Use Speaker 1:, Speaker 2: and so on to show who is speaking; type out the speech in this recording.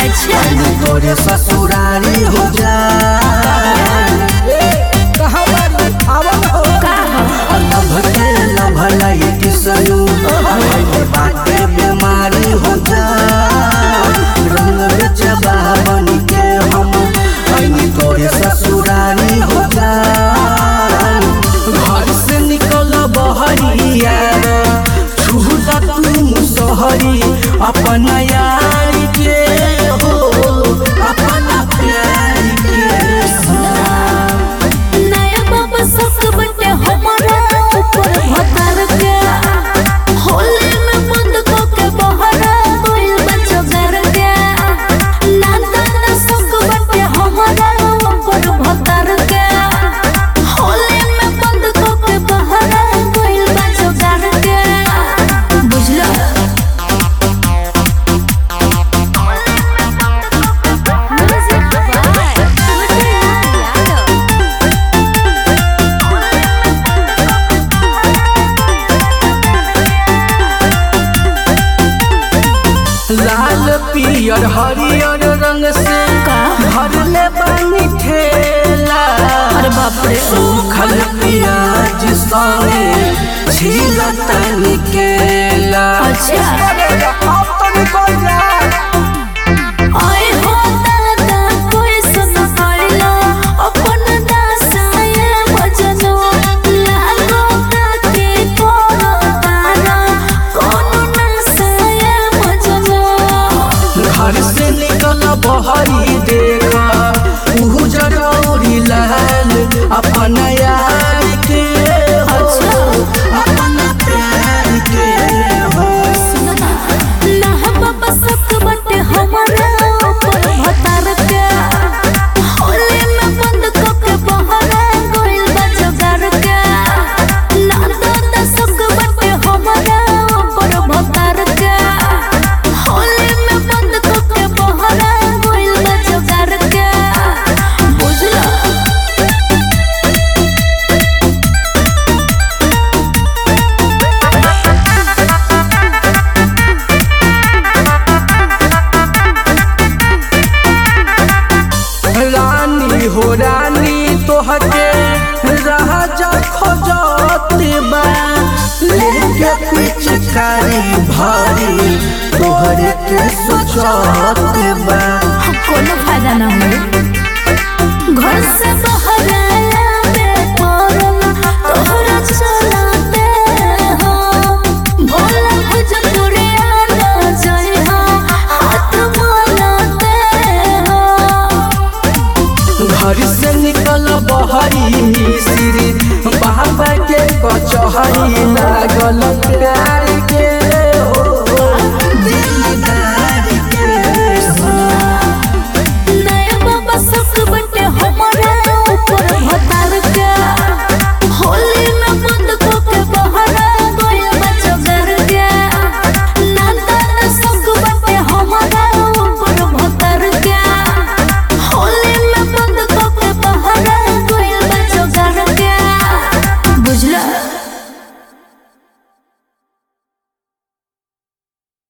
Speaker 1: अच्छा
Speaker 2: तोरे ससुरारी हो जा भलाई किसनु बाटे बीमारी हो जा रंग बेचबा बन के हम तोरे ससुरारी हो जा घर से निकल बहरिया छूटा तू सहरी अपन यार के हो अपना प्यार के
Speaker 1: नया बाबा सब बटे हमारा ऊपर भतार के होली में बंद को के बहरा कोई बच्चा घर के नाता ना सब बटे हमारा ऊपर भतार के होली में बंद को के बहरा कोई बच्चा घर के बुझला
Speaker 2: लाल पियर हरियर रंग से भरले बानी ठेला
Speaker 1: अरे बाप रे
Speaker 2: सूखल प्याज संगे छिलता निकेला
Speaker 1: अच्छा आए हो दादा कोई सुन पाइला अपन दासाए वजनो लागो काके कोनो तारा कोनो नासाए वजनो
Speaker 2: घर से निकल बहरी देखा उजर औरी लाल अपन यार के हो अपन प्यार के हो
Speaker 1: ना बाबा सब बटे हमारा ऊपर भतार के होली में बंद को के बहरा गोइल बजगार के ना दादा सब बटे हमारा ऊपर भतार के होली में बंद को के बहरा गोइल बजगार के बुझला
Speaker 2: रानी हो रानी तोहके राजा खोजत बा लेके पिचकारी भारी तोहरे के सोचत बा
Speaker 1: कोनो फायदा ना हो घर से बाहर आया मैं मरना तोहरा चलाते हो भोला भोजपुरिया ना जाए हाथ मलाते हो
Speaker 2: घर से निकल बहरी श्री बाबा के कचहरी लागल